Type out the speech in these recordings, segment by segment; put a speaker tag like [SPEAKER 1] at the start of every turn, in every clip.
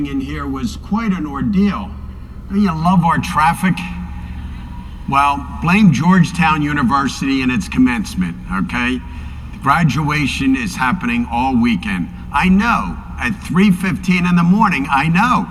[SPEAKER 1] in here was quite an ordeal. Don't you love our traffic? Well, blame Georgetown University and its commencement, okay? The graduation is happening all weekend. I know, at 3:15 in the morning, I know.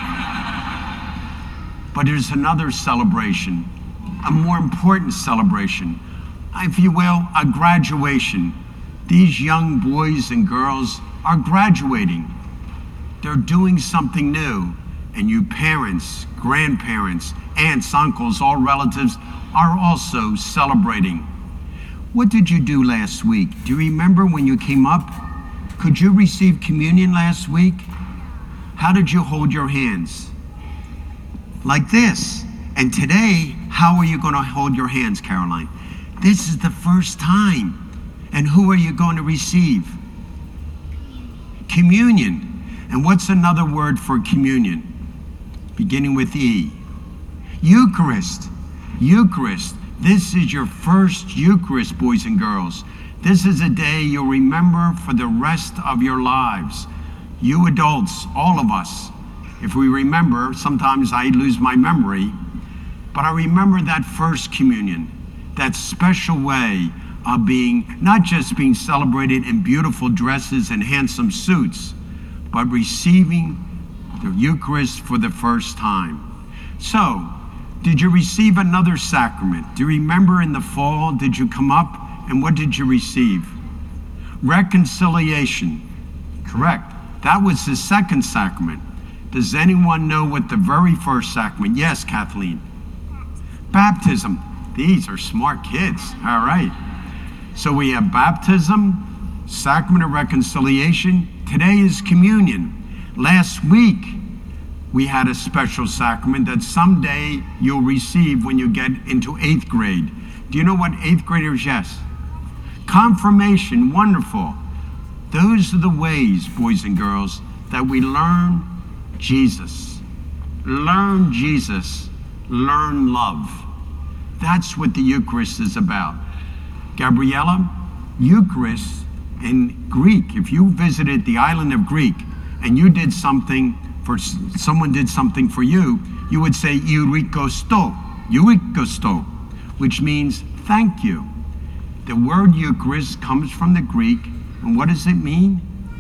[SPEAKER 1] But there's another celebration, a more important celebration, if you will, a graduation. These young boys and girls are graduating. They're doing something new, and you parents, grandparents, aunts, uncles, all relatives are also celebrating. What did you do last week? Do you remember when you came up? Could you receive communion last week? How did you hold your hands? Like this. And today, how are you going to hold your hands, Caroline? This is the first time. And who are you going to receive? Communion. And what's another word for communion? Beginning with E. Eucharist. Eucharist. This is your first Eucharist, boys and girls. This is a day you'll remember for the rest of your lives. You adults, all of us. If we remember, sometimes I lose my memory, but I remember that first communion, that special way of not just being celebrated in beautiful dresses and handsome suits, but receiving the Eucharist for the first time. So, did you receive another sacrament? Do you remember in the fall, did you come up and what did you receive? Reconciliation. Correct. That was the second sacrament. Does anyone know what the very first sacrament? Yes, Kathleen. Baptism. These are smart kids. All right. So we have baptism, sacrament of reconciliation. Today is communion. Last week, we had a special sacrament that someday you'll receive when you get into 8th grade. Do you know what 8th graders? Yes. Confirmation, wonderful. Those are the ways, boys and girls, that we learn Jesus. Learn Jesus. Learn love. That's what the Eucharist is about. Gabriella, Eucharist in Greek, if you visited the island of Greek and you did something for someone did something for you, you would say Eucharisto, Eucharisto, which means thank you. The word Eucharist comes from the Greek, and what does it mean?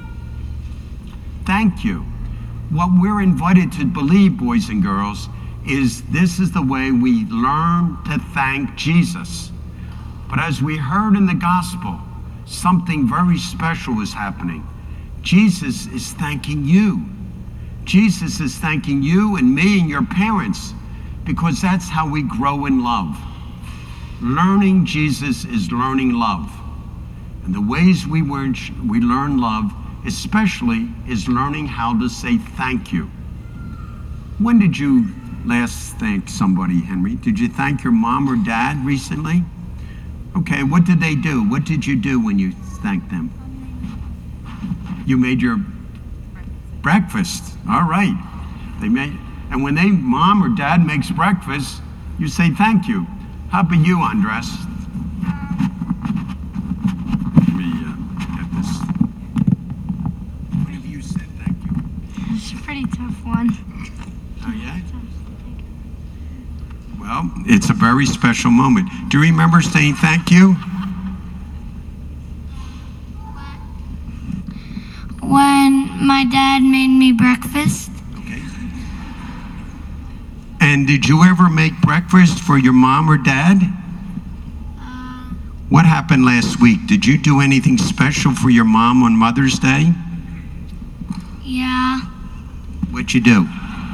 [SPEAKER 1] Thank you. What we're invited to believe, boys and girls, is this is the way we learn to thank Jesus. But as we heard in the gospel, something very special is happening. Jesus is thanking you. Jesus is thanking you and me and your parents, because that's how we grow in love. Learning Jesus is learning love. And the ways we learn love, especially, is learning how to say thank you. When did you last thank somebody, Henry? Did you thank your mom or dad recently? Okay, what did they do? What did you do when you thanked them? You made your breakfast. All right. And when mom or dad makes breakfast, you say thank you. How about you, Andres? Let me get this. What have you said thank you?
[SPEAKER 2] It's a pretty tough one.
[SPEAKER 1] Oh, yeah? Well, it's a very special moment. Do you remember saying thank you?
[SPEAKER 2] When my dad made me breakfast.
[SPEAKER 1] Okay. And did you ever make breakfast for your mom or dad? What happened last week? Did you do anything special for your mom on Mother's Day?
[SPEAKER 2] Yeah.
[SPEAKER 1] What'd you do?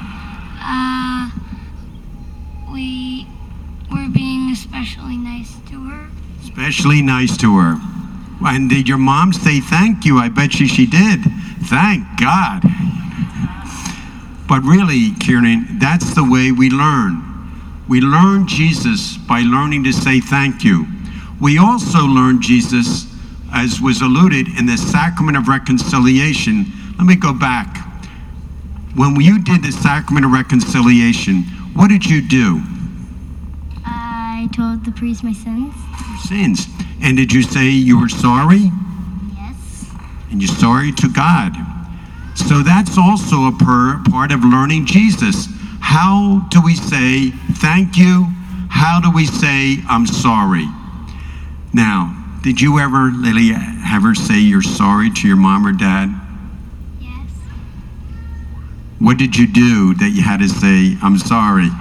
[SPEAKER 2] We were being especially nice to her.
[SPEAKER 1] Especially nice to her. And did your mom say thank you? I bet you she did. Thank God. But really, Kieran, that's the way we learn. We learn Jesus by learning to say thank you. We also learn Jesus, as was alluded, in the sacrament of reconciliation. Let me go back. When you did the sacrament of reconciliation, what did you do?
[SPEAKER 2] I told the priest my sins.
[SPEAKER 1] Your sins. And did you say you were sorry?
[SPEAKER 2] Yes.
[SPEAKER 1] And you're sorry to God. So that's also a part of learning Jesus. How do we say thank you? How do we say I'm sorry? Now, did you ever, Lily, ever say you're sorry to your mom or dad?
[SPEAKER 2] Yes.
[SPEAKER 1] What did you do that you had to say I'm sorry?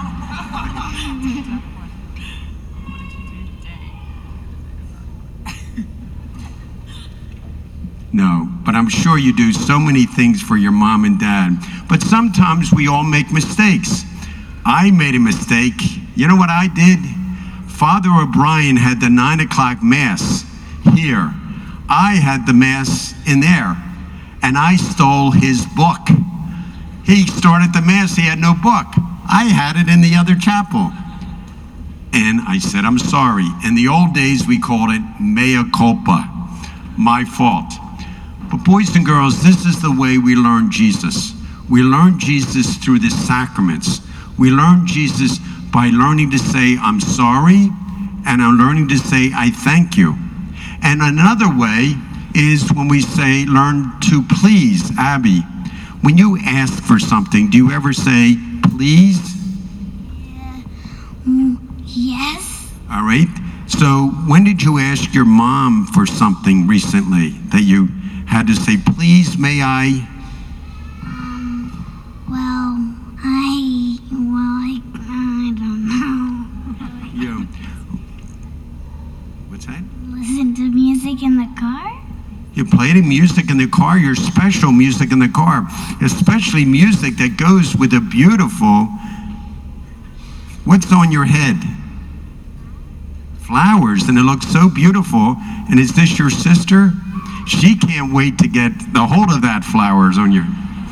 [SPEAKER 1] No, but I'm sure you do so many things for your mom and dad. But sometimes we all make mistakes. I made a mistake. You know what I did? Father O'Brien had the 9 o'clock mass here. I had the mass in there, and I stole his book. He started the mass, he had no book. I had it in the other chapel. And I said, I'm sorry. In the old days, we called it mea culpa, my fault. But boys and girls, this is the way we learn Jesus. We learn Jesus through the sacraments. We learn Jesus by learning to say, I'm sorry, and I'm learning to say, I thank you. And another way is when we say, learn to please. Abby, when you ask for something, do you ever say, please?
[SPEAKER 2] Yes.
[SPEAKER 1] All right. So when did you ask your mom for something recently that you had to say, please, may I?
[SPEAKER 2] I don't know.
[SPEAKER 1] Yeah. What's that?
[SPEAKER 2] Listen to music in the car?
[SPEAKER 1] You play the music in the car, your special music in the car, especially music that goes with a beautiful, what's on your head? Flowers, and it looks so beautiful. And is this your sister? She can't wait to get the hold of that flowers on your.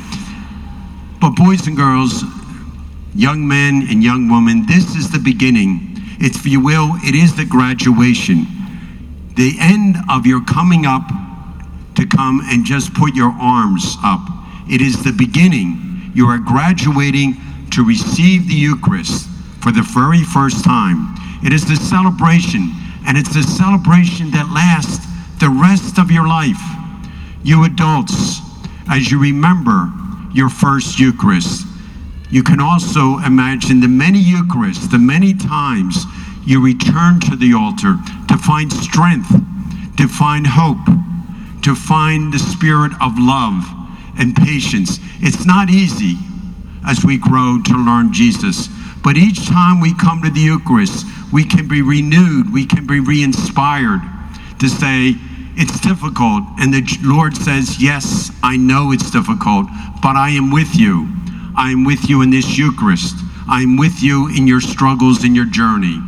[SPEAKER 1] But boys and girls, young men and young women, this is the beginning. It's, if you will, it is the graduation. The end of your coming up to come and just put your arms up. It is the beginning. You are graduating to receive the Eucharist for the very first time. It is the celebration, and it's the celebration that lasts the rest of your life. You adults, as you remember your first Eucharist, you can also imagine the many Eucharists, the many times you return to the altar to find strength, to find hope, to find the spirit of love and patience. It's not easy as we grow to learn Jesus, but each time we come to the Eucharist, we can be renewed, we can be re-inspired to say, it's difficult, and the Lord says, yes, I know it's difficult, but I am with you. I am with you in this Eucharist. I am with you in your struggles, in your journey.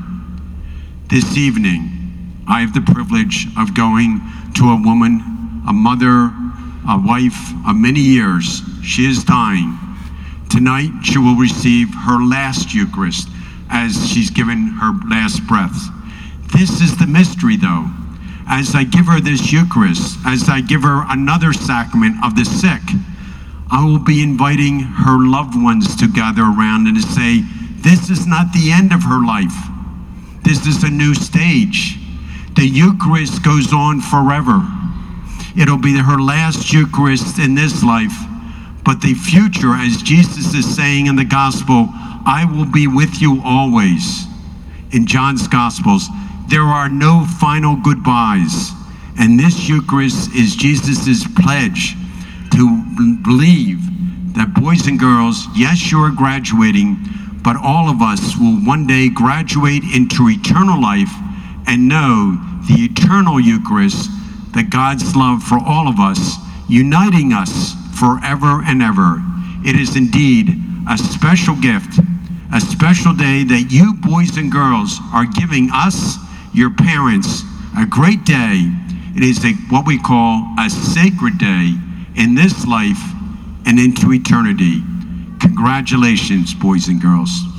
[SPEAKER 1] This evening, I have the privilege of going to a woman, a mother, a wife of many years. She is dying. Tonight, she will receive her last Eucharist as she's given her last breath. This is the mystery, though. As I give her this Eucharist, as I give her another sacrament of the sick, I will be inviting her loved ones to gather around and to say, this is not the end of her life. This is a new stage. The Eucharist goes on forever. It'll be her last Eucharist in this life, but the future, as Jesus is saying in the Gospel, I will be with you always. In John's Gospels, there are no final goodbyes. And this Eucharist is Jesus' pledge to believe that boys and girls, yes, you're graduating, but all of us will one day graduate into eternal life and know the eternal Eucharist, that God's love for all of us, uniting us forever and ever. It is indeed a special gift, a special day that you boys and girls are giving us, your parents, a great day. It is what we call a sacred day in this life and into eternity. Congratulations, boys and girls.